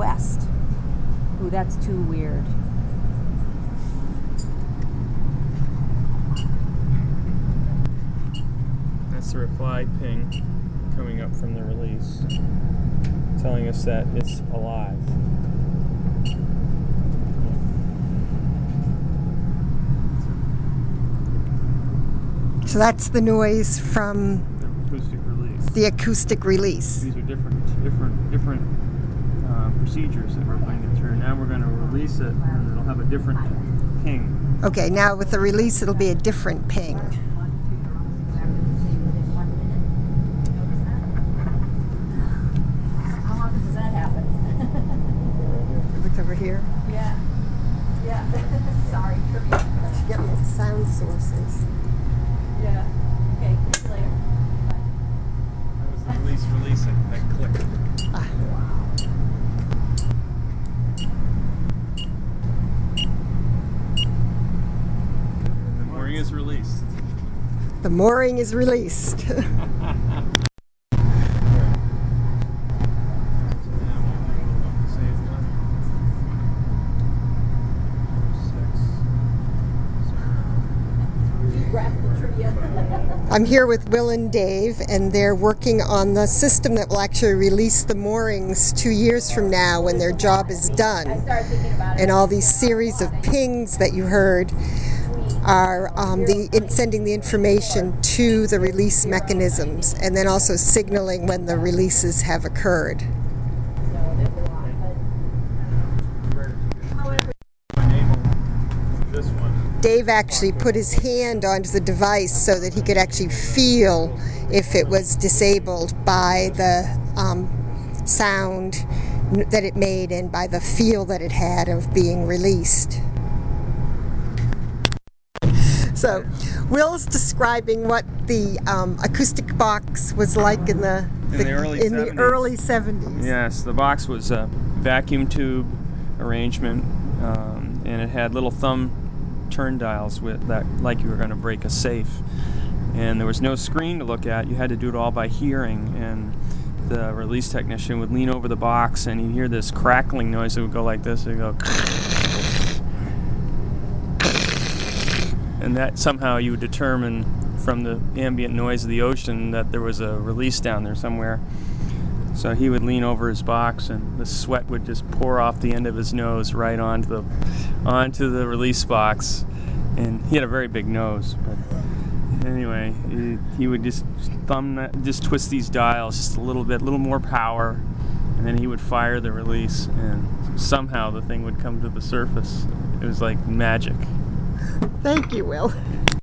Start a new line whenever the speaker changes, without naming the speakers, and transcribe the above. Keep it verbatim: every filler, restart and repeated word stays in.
west. Ooh, that's too weird.
That's the reply ping coming up from the release, telling us that it's alive.
So that's the noise from
The acoustic release.
the acoustic release.
These are different, different, different uh, procedures that we're putting it through. Now we're going to release it, and it'll have a different ping.
Okay, now with the release, it'll be a different ping.
How often does that happen?
Look over here.
Yeah. Yeah. Sorry, trivia.
Get me sound sources.
Yeah. Okay, see you later.
That was the release releasing, that click.
Ah.
The mooring is released.
The mooring is released. I'm here with Will and Dave, and they're working on the system that will actually release the moorings two years from now when their job is done. And all these series of pings that you heard are um, the in sending the information to the release mechanisms, and then also signaling when the releases have occurred. Dave actually put his hand onto the device so that he could actually feel if it was disabled by the um, sound that it made and by the feel that it had of being released. So, Will's describing what the um, acoustic box was like in the,
In the early
in the
seventies.
early seventies.
Yes, the box was a vacuum tube arrangement, um, and it had little thumb turn dials with that, like you were going to break a safe. And there was no screen to look at. You had to do it all by hearing. And the release technician would lean over the box, and you'd hear this crackling noise that would go like this. It would go, and that somehow you would determine from the ambient noise of the ocean that there was a release down there somewhere. So he would lean over his box, and the sweat would just pour off the end of his nose right onto the onto the release box. And he had a very big nose, but anyway, he, he would just thumb that, just twist these dials just a little bit, a little more power, and then he would fire the release, and somehow the thing would come to the surface. It was like magic.
Thank you, Will.